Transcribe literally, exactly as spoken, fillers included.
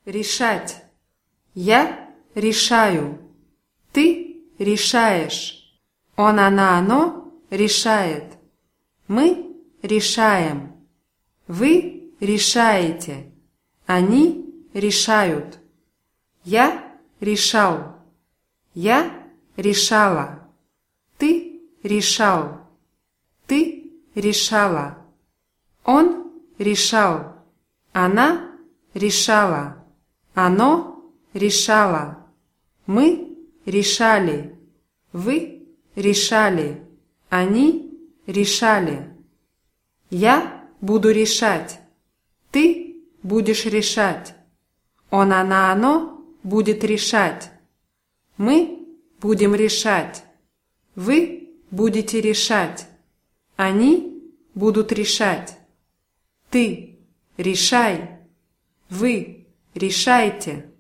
Решать. Я решаю. Ты решаешь. Он, она, оно решает. Мы решаем. Вы решаете. Они решают. Я решал. Я решала. Ты решал. Ты решала. Он решал. Она решала. Оно решало. Мы решали. Вы решали. Они решали. Я буду решать. Ты будешь решать. Он, она, оно будет решать. Мы будем решать. Вы будете решать. Они будут решать. Ты решай. Вы решайте.